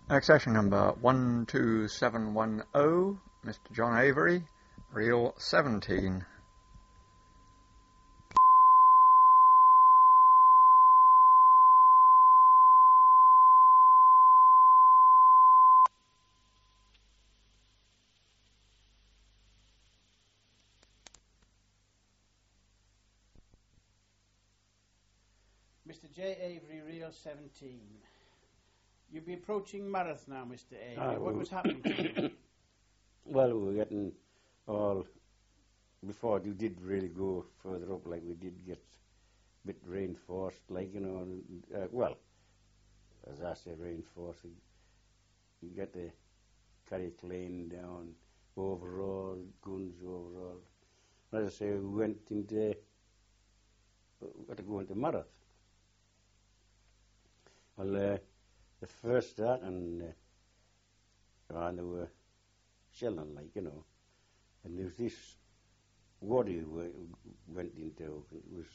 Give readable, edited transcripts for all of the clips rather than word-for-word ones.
Accession number 12710, Mr. John Avery, reel 17. Mr. J. Avery, reel 17. You'll be approaching Marath now, Mr. Avery. What was happening to you? Well, we were getting all, before you did really go further up, like we did get a bit reinforced, like, you know, well, as I say, reinforced, you get the Carrick-Lane down, overall, guns overall. As I say, we went into, we got to go into Marath. Well, the first start, and there were shelling, like, you know, and there was this water we went into, it was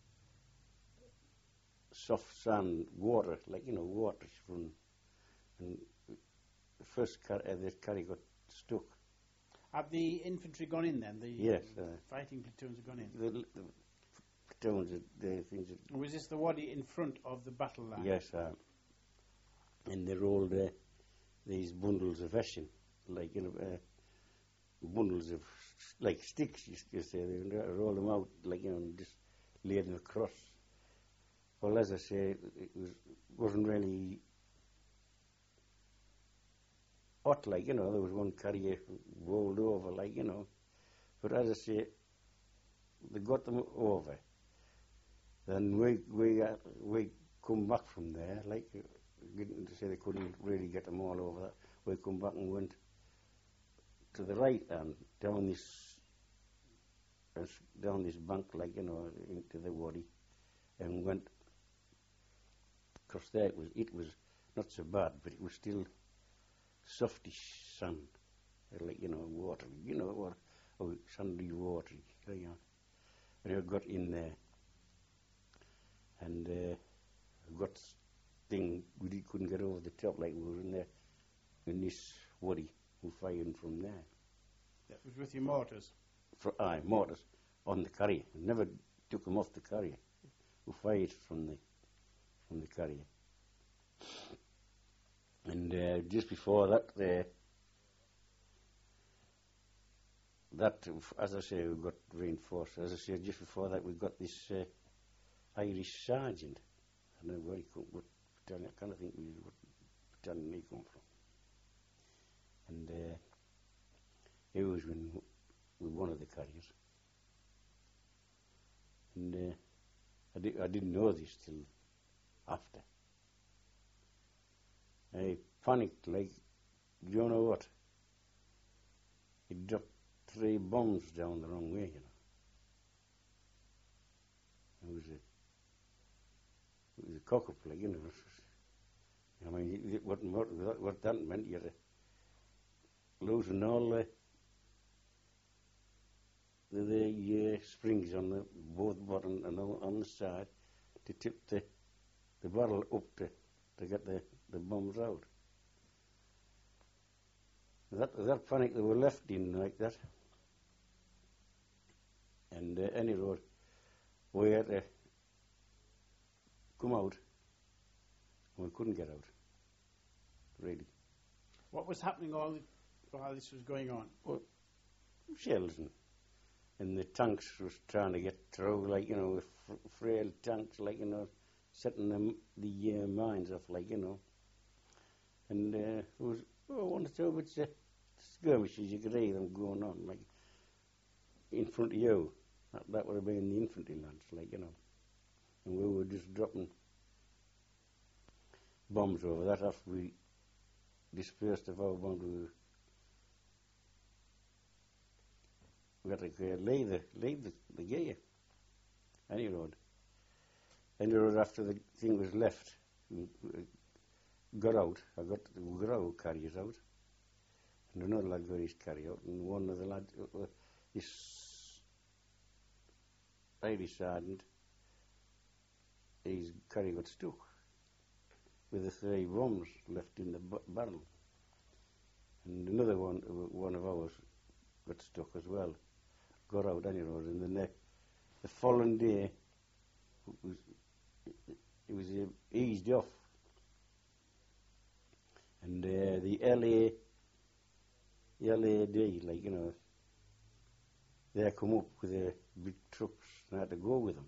soft sand water, like, you know, water from, and the first the carry got stuck. Have the infantry gone in then? Yes. Fighting platoons have gone in? The platoons, the things that... Was this the wadi in front of the battle line? Yes, and they rolled these bundles of ashen, like, you know, bundles of, like sticks, you say, they roll them out, like, you know, and just lay them across. Well, as I say, it wasn't really hot, like, you know, there was one carrier rolled over, like, you know, but as I say, they got them over. Then we come back from there, like, to say they couldn't really get them all over that. We come back and went to the right and down this bank, like, you know, into the wadi, and went across there. It was not so bad, but it was still softish sand, like, you know, watery, you know, or sandy watery, you know. And I got in there, and got thing, we couldn't get over the top, like we were in there, in this wadi, we fired from there. That was with your mortars? Mortars, on the carrier. Never took them off the carrier. We fired from the carrier. And just before that, as I say, we got reinforced. As I say, just before that, we got this Irish sergeant. I don't know where he come, what battalion, I kind of think what battalion he come from. And he was with one of the carriers. And I didn't know this till after. I panicked, like, you know what? He dropped 3 bombs down the wrong way, you know. It was a cock-up, like, you know. I mean, what that meant, you're losing all the springs on the both bottom and on the side to tip the barrel up to get the bombs out. That panic, they were left in like that. And any road, we had to come out, and we couldn't get out, really. What was happening while this was going on? Well, shells and the tanks was trying to get through, like, you know, with frail tanks, like, you know, setting the mines off, like, you know. And it was one or two bits of skirmishes, you could hear them going on, like, in front of you. That would have been the infantry lads, like, you know. And we were just dropping bombs over that after we dispersed of our bombs. We got to leave the gear. Any road after the thing was left, we got out. We got our carriers out, and another lad got his carrier out, and one of the lads, this Irish sergeant, his carrier got stuck. with the 3 bombs left in the barrel. And another one of ours got stuck as well. Got out anyway, and then the following day it was eased off. And the LAD, like, you know, they come up with the big trucks and had to go with them.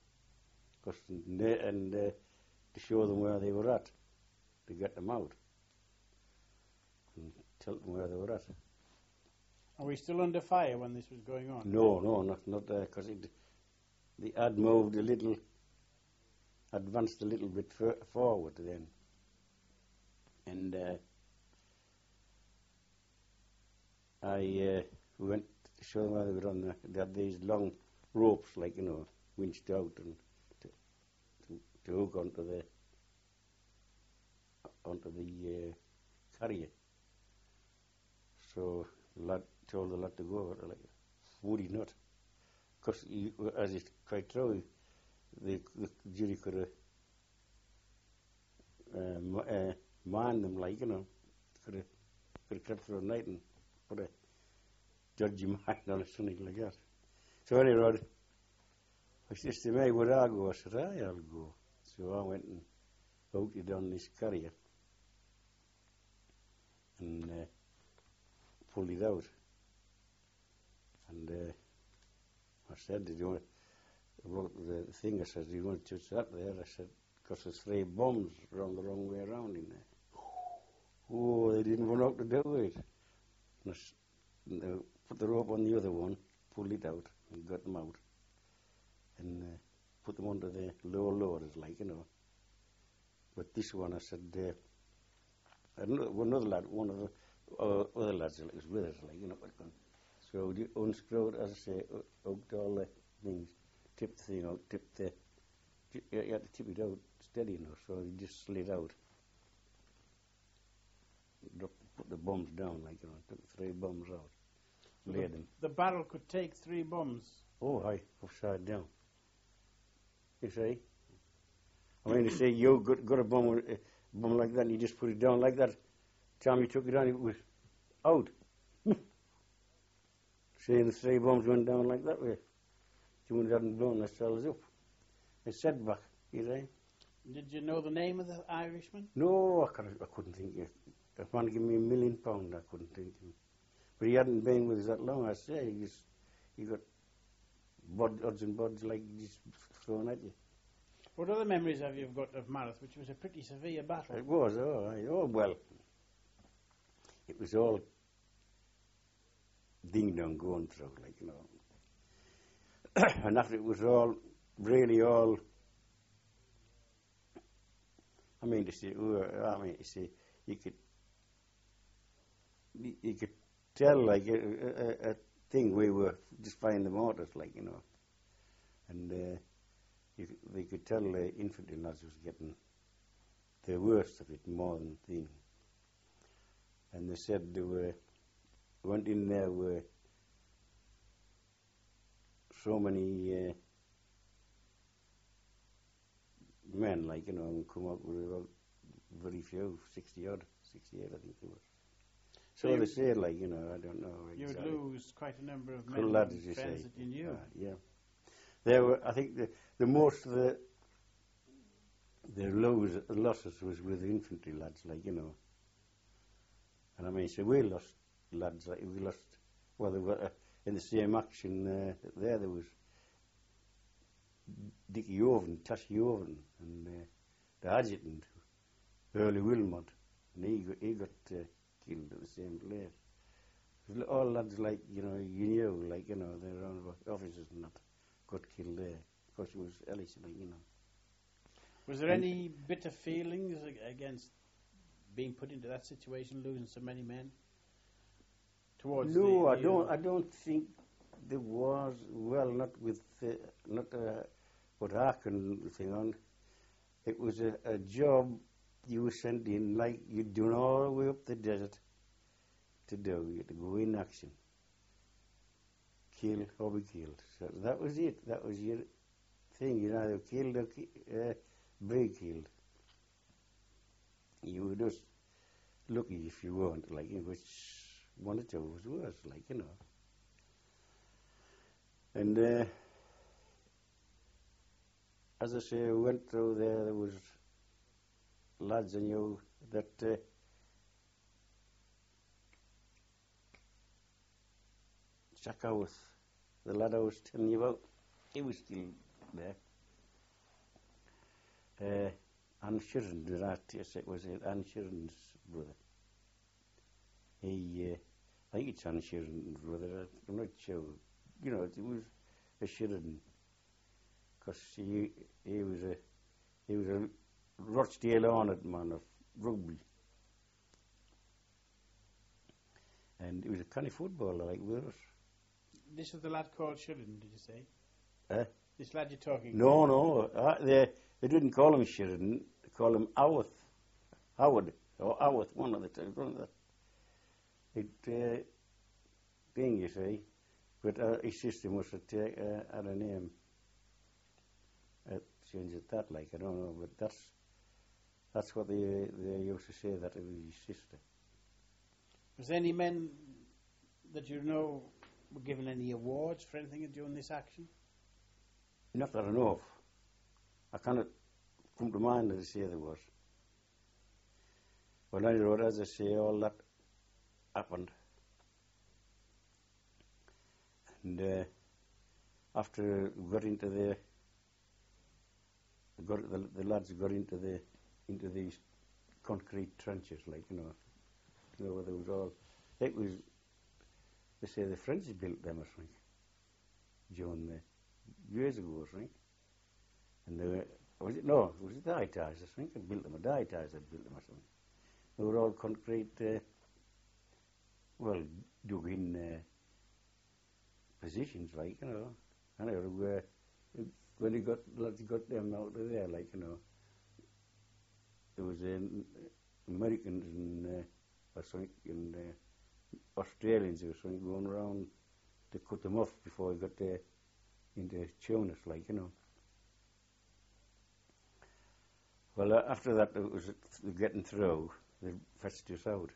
To show them where they were at, to get them out and tell them where they were at. Are we still under fire when this was going on? No, not there, because the ad moved a little, advanced a little bit forward then. And I went to show them how they were on there. They had these long ropes, like, you know, winched out and to hook onto the carrier. So the lad told the lad to go, like, would he not? Because, as it's quite true, the jury could have manned them, like, you know, could have crept through the night and put a judgy mind on it, something like that. So anyway, I said to me, would I go? I said, aye, I'll go. So I went and hooked it on this carrier and pulled it out. And I said, did you want about the thing? I said, do you want to touch that there? I said, because there's 3 bombs run the wrong way around in there. Oh, they didn't want out to do it. And I put the rope on the other one, pulled it out, and got them out. And put them under the lower loaders, like, you know. But this one, I said, another lad, one of the other lads that was with us, like, you know, so you unscrewed, as I say, hooked all the things, tipped the thing out, you had to tip it out steady, you know, so you just slid out. Put the bombs down, like, you know, took 3 bombs out, so laid them. The barrel could take 3 bombs? Oh, aye, upside down. You see? I mean, you say you got a bomb like that and you just put it down like that. Time you took it on, it was out. See, the 3 bombs went down like that way. 2 hadn't blown themselves up. A setback, you see? Did you know the name of the Irishman? No, I couldn't think of it. If a man give me £1 million, I couldn't think of him. But he hadn't been with us that long, I say. He got odds and bods like just thrown at you. What other memories have you got of Marath, which was a pretty severe battle? It was, well. It was all ding-dong going through, like, you know. And after it was all, really all, you see, you could tell, like, a thing we were just finding the mortars, like, you know. And they could tell the infantry lads was getting the worst of it more than thing. And they said they went in there with so many men, like, you know, and come up with about very few, 68 I think it was. So they say, like, you know, I don't know exactly. You would lose quite a number of men lads, and friends that you knew. Yeah. There were, I think, the most of the losses was with the infantry lads, like, you know. And I mean, so we lost lads, like, well, they were in the same action there was Dickie Owen, Tassie Owen, and the adjutant, Early Wilmot, and he got killed at the same place. All lads, like, you know, you knew, like, you know, they're around officers and that, got killed there, because it was Ellis, like, you know. Was there any bitter feelings against being put into that situation, losing so many men? Towards no, I don't think there was. Well, not with what I can think on. It was a job you were sent in, like you'd done all the way up the desert to do. You had to go in action, kill or be killed. So that was it. That was your thing. You either killed or be killed. you were just lucky if you weren't, like, which one or two was worse, like, And as I say, we went through there was lads I knew that Jack Howarth, the lad I was telling you about, he was still there. Anne Sheridan, it was Anne Sheridan's brother. He, I think it's Anne Sheridan's brother, I'm not sure. It was a Sheridan, because he was a Rochdale honoured man of rugby. And he was a kind of footballer like with us. This was the lad called Sheridan, did you say? This lad you're talking No. They didn't call him Sheridan. They called him Howard, or Howard, one of the two. Thing, you see. But his sister must have had a name. Changed it that, like, I don't know. But that's what they used to say, that it was his sister. Was there any men that you know were given any awards for anything during this action? Not that I know of. I cannot come to mind that I say there was. But anyway, as I say, all that happened. And after we got into the lads got into these concrete trenches, like, there was all. It was, they say the French built them, I think, during years ago, I think. And it was the Italians, I think, that built them, or the Italians that built them, or something. They were all concrete, dug in positions, like, And when they got them out of there, like, there was Americans and Australians or something going around to cut them off before they got into Tunis, like, Well, after that, it was getting through, they fetched us out.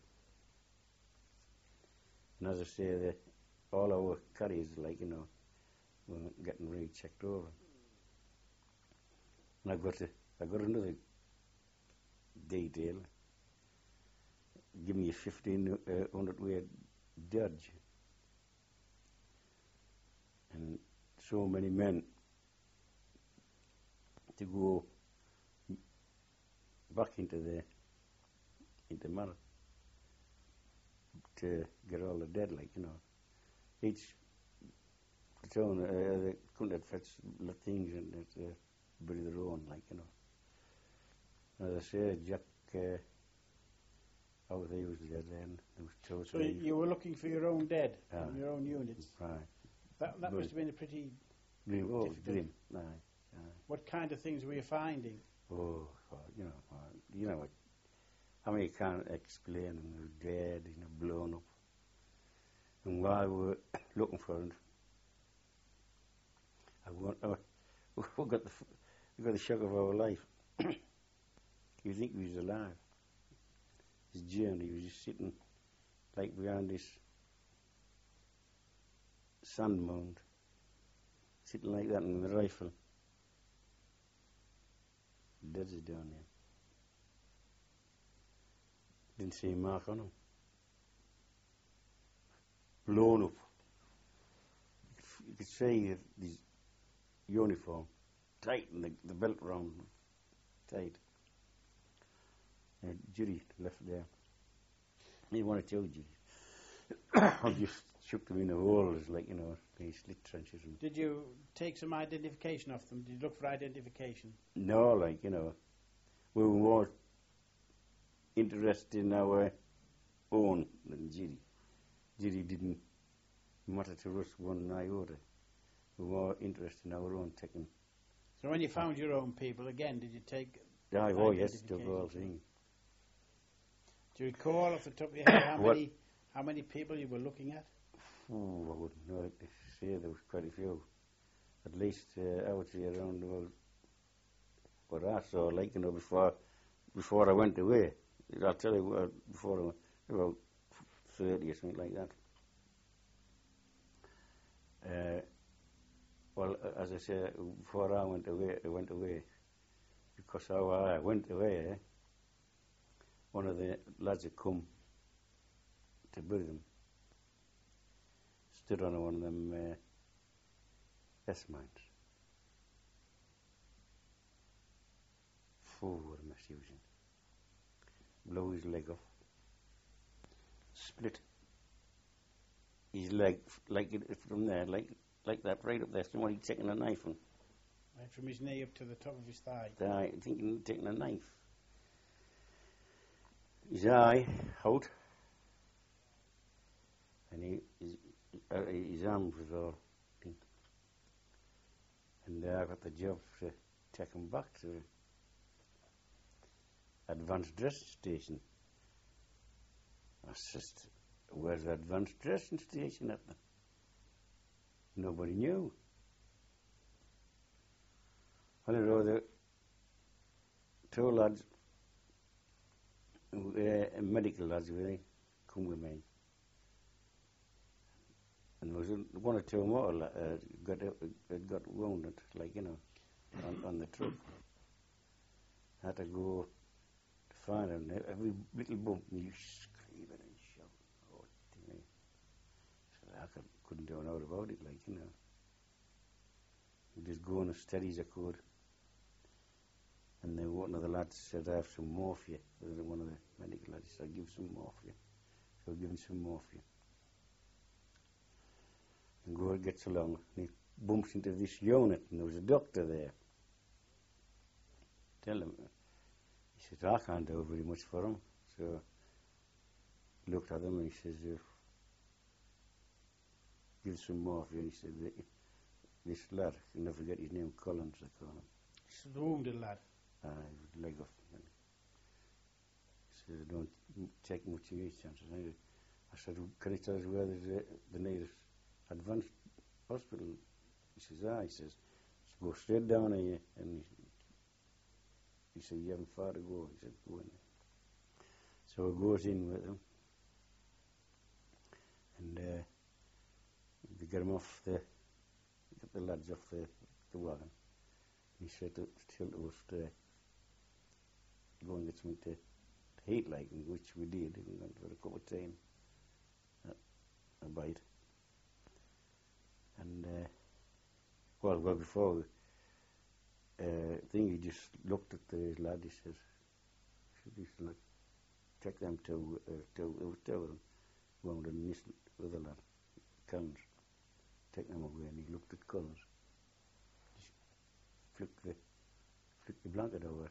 And as I say, all our carriers, like, were getting really checked over. And I got another detail. Give me a 1,500 weight dodge. And so many men to go back into Mara to get all the dead, like, Each platoon, they couldn't have fetched the things and bury their own, like, As I say, Jack, how they was dead then. There was two or So three. you were looking for your own dead from your own units? Right. That must have been a pretty Grim. Oh, it was difficult. grim. What kind of things were you finding? Oh, God, I mean, you can't explain them. They're dead, blown up. And while we were looking for it, we got the shock of our life. You think he was alive. His journey, he was just sitting like behind this sand mound, sitting like that in the rifle. Dead as down there. Didn't see a mark on him. Blown up. You could see his uniform tight and the belt round tight. Jury left there. He wanted to tell Jury. I just shook them in the holes, like, these slit trenches. And Did you take some identification of them? Did you look for identification? no, like, we were more interested in our own than Jury. Jury didn't matter to us one iota. We were more interested in our own taking. So when you found your own people, again, did you take Oh, yes, took all things. Do you recall off the top of your head how many people you were looking at? Oh, I wouldn't know to say. There was quite a few. At least I would say around about what I saw, like, before I went away. I'll tell you before I went, about 30 or something like that. Well, as I said, before I went away, because how I went away, one of the lads had come to Birmingham, stood on one of them S mines. What a mess he was in. Blow his leg off. Split his leg, from there, like that, right up there. Somebody taking a knife on. Right from his knee up to the top of his thigh. I think taking a knife. His eye out, and his arm was all pink. And I got the job to take him back to the advanced dressing station. I said, where's the advanced dressing station at? Nobody knew. I don't know, the two lads, medical lads, really, come with me. And there was one or two more got wounded, on the truck. I had to go to find them. Every little bump, and you screaming and shouting. Oh, so I couldn't do anything about it, Just going as steady as I could. And then one of the lads said, I have some morphia. One of the medical lads said, give some morphia. So I give him some morphia. And Gord gets along, and he bumps into this unit, and there was a doctor there. Tell him, he said, I can't do very much for him. So he looked at him, and he says, give some morphia. And he said, this lad, I can never forget his name, Collins, they call him. This is the wounded lad. His leg off. He said, don't take much of his chances. I said, can you tell us where there's the nearest advanced hospital? He says, he says, go straight down here. And he said, you haven't far to go. He said, go in there. So he goes in with him. And they get him off get the lads off the wagon. He said to us to go and get something to eat, which we did. We went for a cup of tea and a bite. And, well, before I think he just looked at the lad, he says, take them to them, wounded, and this other lad, Collins, take them away. And he looked at Collins, just flicked the blanket over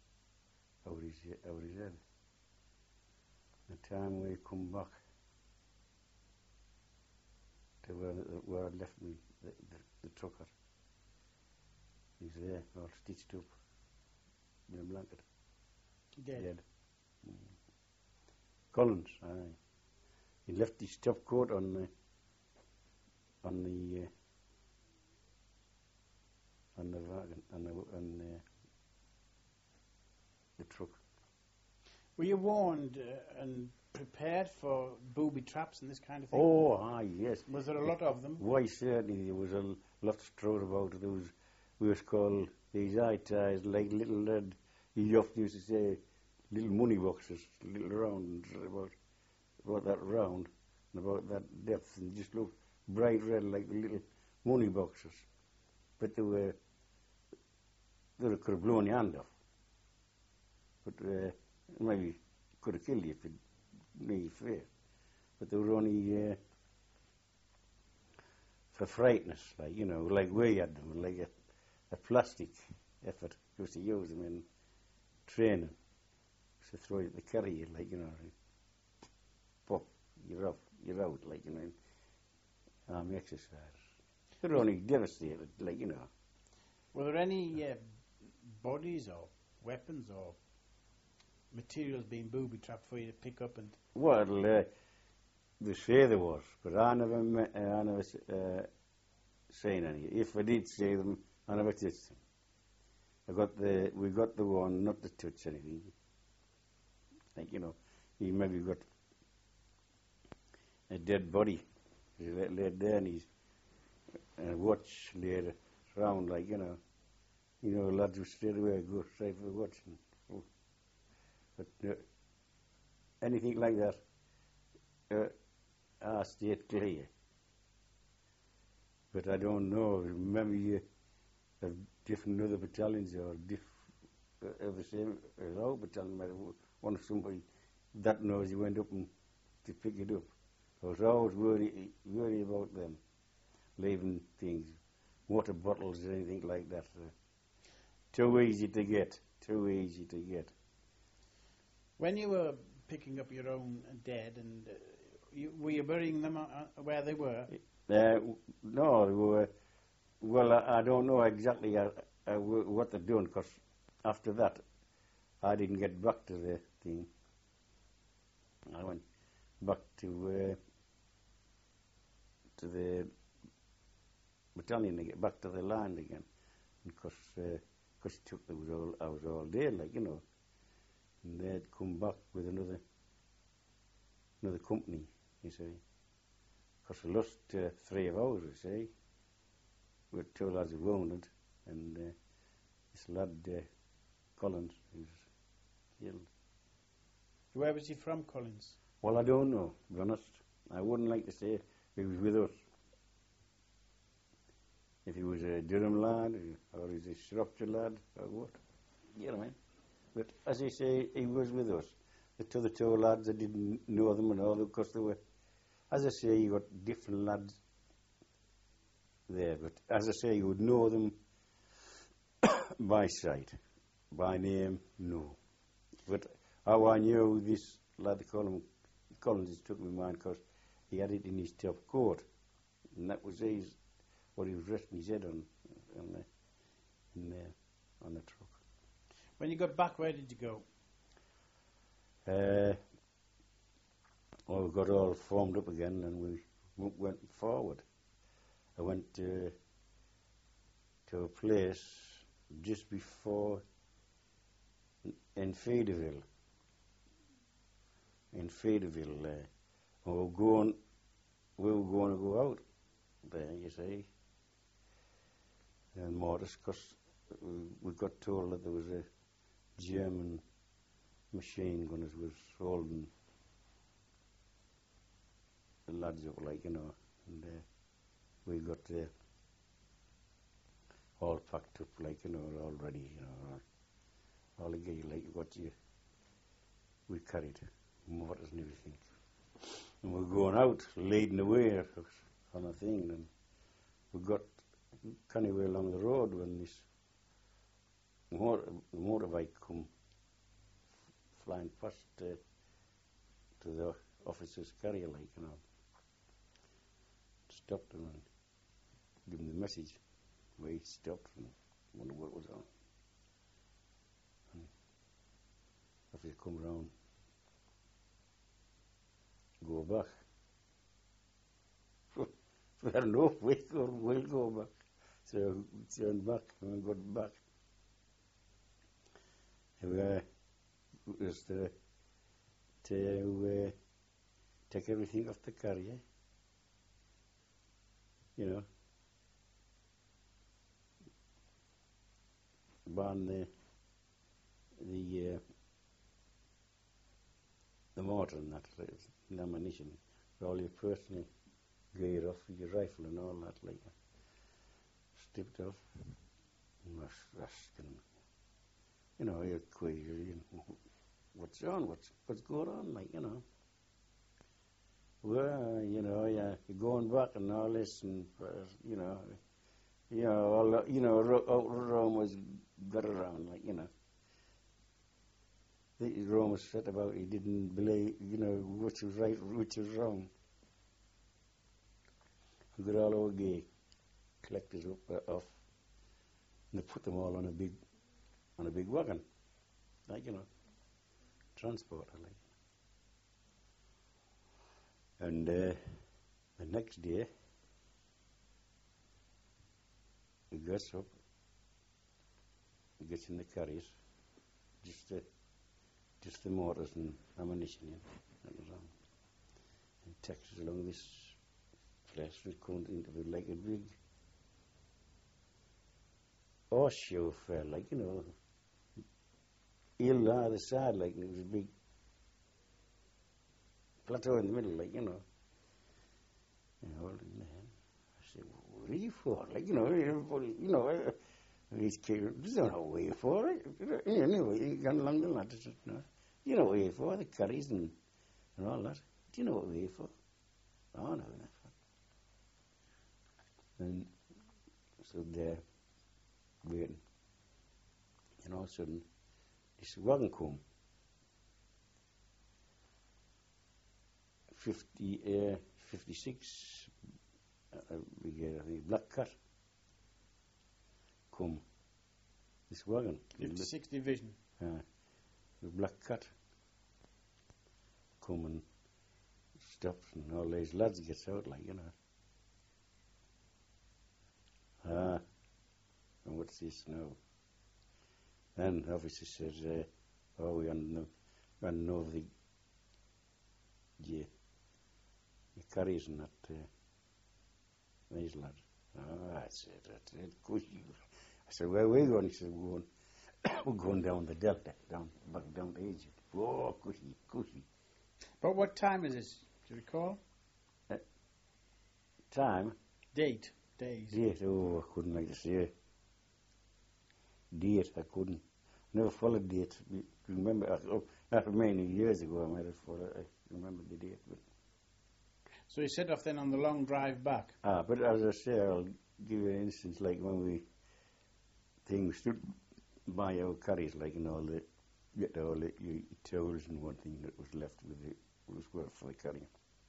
his head. The time we come back to where I left me, the truck at, he's there, all stitched up in a blanket. Dead. Collins, aye. He left his top coat on the wagon, on the truck. Were you warned and prepared for booby traps and this kind of thing? Oh, yes. Was there a lot of them? Why, certainly there was a lot strode about. There was, we was called these eye ties, like little, he often used to say, little money boxes, little round, about that round, and about that depth, and just looked bright red like the little money boxes. But they could have blown your hand off. But maybe could have killed you if it made you fair. But they were only for frightness, like we had them, like a plastic effort. Used to use them in training. Used to throw it, they carry you, pop, you're out, army exercise. They're only devastated, Were there any bodies or weapons or materials being booby trapped for you to pick up and? Well, they say there was, but I never seen any. If I did see them, I never touched them. We got the one not to touch anything. Like, you know, he maybe got a dead body laid there, and he's a watch laid around, like, you know, lads would straight away go straight for the watch. But anything like that, I stayed clear. But I don't know. Maybe you have different other battalions or of the same as our battalion. Might have one of somebody that knows you went up and to pick it up. I was always worry about them leaving things, water bottles or anything like that. Too easy to get. Too easy to get. When you were picking up your own dead, and were you burying them where they were? No, they were. Well, I don't know exactly what they're doing, because after that, I didn't get back to the thing. I went back to the battalion again, back to the land again, because it took I was all there, like, you know, and they'd come back with another company, you see, because we lost 3 of ours, you see, with 2 lads wounded, and this lad Collins, who's killed. Where was he from, Collins? Well, I don't know, to be honest. I wouldn't like to say he was with us. If he was a Durham lad, or he's a Shropshire lad, or what. You know what I mean? But as I say, he was with us. The other 2 lads, I didn't know them and all, because they were, as I say, you got different lads there. But as I say, you would know them by sight. By name, no. But how I knew this lad, Collins, took my mind, because he had it in his top coat, and that was what he was resting his head on the truck. When you got back, where did you go? Well, we got all formed up again, and we went forward. I went to a place just before in Faderville. And we were going to go out there, you see, and Mortis, because we got told that there was a German machine gunners was holding the lads up, like, you know, and we got all packed up, like, you know, all ready, you know, all the gear, like what we carried, mortars and everything. And we were going out, leading the way on a thing, and we got kind of way along the road when this motorbike come flying past to the officer's carrier, like, you know. Stopped him and give him the message. We stopped and wondered what was on. And officer come round, go back. Fair enough, we'll go back. So we turned back and we got back. And we was to take everything off the carrier, you know, burn the mortar and that, the ammunition, all your personal gear off, your rifle and all that, like, stripped off. And asking, you know, you're querying, what's on, what's going on, like, you know. Well, you know, yeah, you're going back and all this, and you know, all Rome was got around, like, you know. Rome was set about, he didn't believe, you know, which was right, which was wrong. We got all our gear collected up off, and they put them all on a big wagon, like, you know, transporter, like. And the next day, he gets up, he gets in the carriers, just to just the motors and ammunition, you know, that was on. And takes us along this place, we come into it like a big horseshoe fair, like, you know, hill on either side, like, and it was a big plateau in the middle, like, you know. And holding the hand, I said, what are you for? Like, you know, these kids, there's no way for it. You know, you gone along the ladder, no. You know what we're for, the curries and all that. Do you know what we're for? Oh, no, that's fine. And so there, waiting. And all of a sudden, this wagon come. 56, we get the Black Cat come. This wagon. 56 Division. The Black Cat come and stops, and all these lads gets out, like, you know. And what's this now? Then officer says, oh, we know the carries and that these lads. Oh, I said, that's it, cushy. I said, where are we going? He said, we're going down the delta, back down to Egypt. Oh, cushy. But what time is this? Do you recall? Time? Days. Date, oh, I couldn't like to say. Date, I couldn't. Never followed date. Remember, after many years ago, I might have followed. I remember the date. But. So you set off then on the long drive back? But as I say, I'll give you an instance, like when we stood by our carries, like, and all the towels and one thing that was left with it was worth for the carry.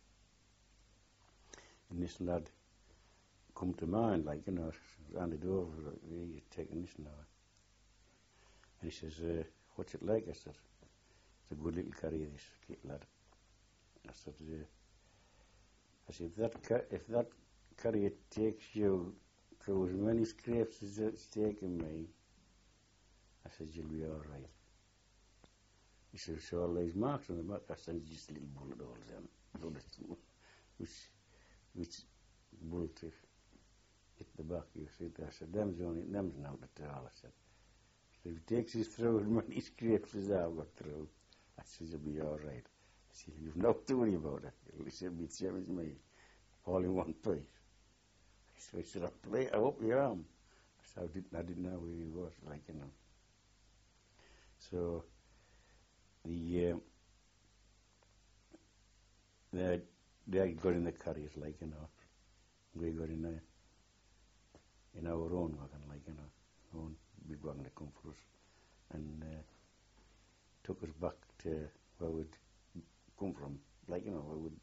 And this lad come to mind, like, you know, handed over, like, you're taking this now. And he says, what's it like? I said, it's a good little carry, this lad. I said, if that carry takes you through as many scrapes as it's taken me, I said, you'll be all right. He said, so all these marks on the back, I said, just little bullet holes in, which bullet hit the back, you see. I said, them's not at all. I said, so if it takes us through as many scrapes as I've got through, I said, you'll be all right. I said, you've no to worry about it. He said, be the same as me, all in one piece. So I said, I hope your arm. So I didn't know where he was, like, you know. So they got in the carriers, like, you know. We got in our own wagon, like, you know, own big wagon that come for us, and took us back to where we'd come from, like, you know, where we'd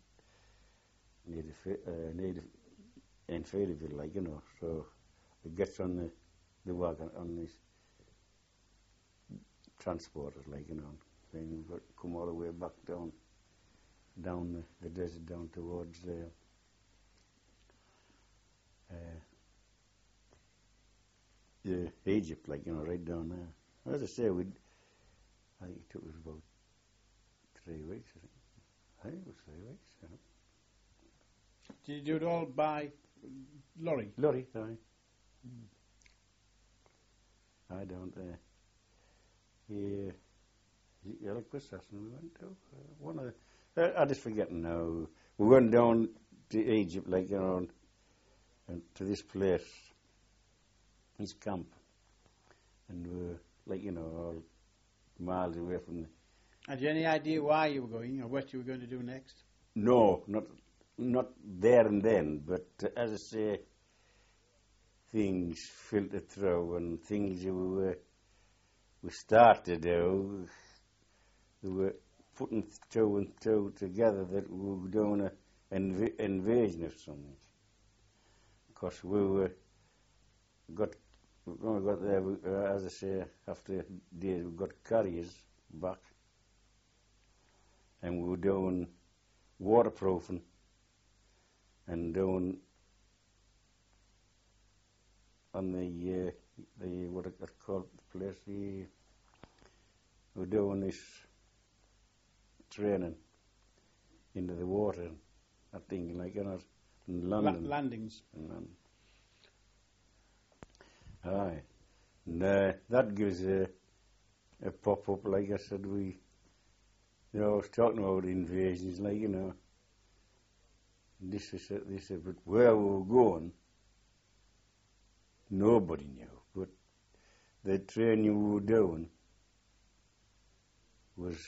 native in Fairville, like, you know. So it gets on the wagon, on these transporters, like, you know, and we've got to come all the way back down the desert, down towards Egypt, like, you know, right down there. As I say, I think it took us about 3 weeks, I think it was 3 weeks, yeah. Did you do it all by lorry? Lorry, sorry. I don't, Electricity we went to, one of the, I just forgetting now. We went down to Egypt, like, you know, and to this place, this camp, and we're, like, you know, all miles away from the... Had you any idea why you were going, or what you were going to do next? No, not there and then, but as I say, things filtered through, and things we started out, we were putting two and two together that we were doing an invasion of something. Because we got there, as I say, after days, we got carriers back, and we were doing waterproofing and doing on the what it called the place, we're doing this training into the water, I think, like, you know, in London. Landings. In London. Aye. And that gives a pop-up, like I said, I was talking about invasions, like, you know, this is but where we were going, nobody knew, but the training we were doing was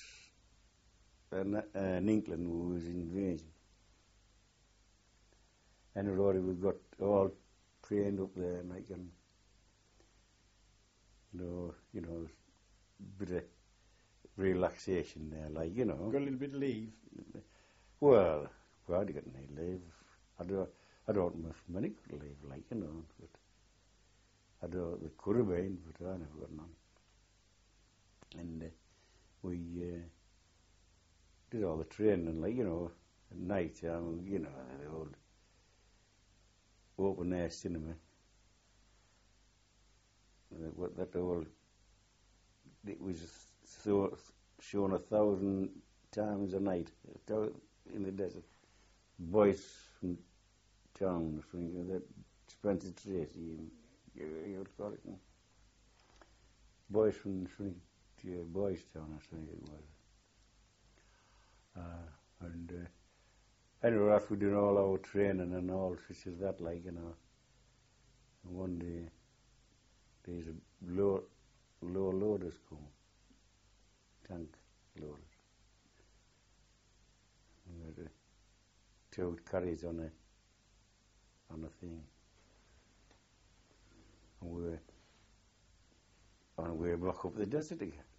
in England was invasion. And already we got all trained up there, and like, and you know, bit of relaxation there, like, you know. Got a little bit of leave. Well, I got any leave. I don't have many good leave, like, you know. But it could have been, but I never got none. And we did all the training, like, you know, at night time, you know, the old open air cinema. That old, it was so shown 1,000 times a night in the desert. Boys from town, that Spencer Tracy, you would call it. Boys from Boys Town, I think it was. And anyway, after we did all our training and all such as that, like, you know, one day there's a low loaders come, tank loaders. And we had two carriers on a thing. And we were on our way back up the desert again.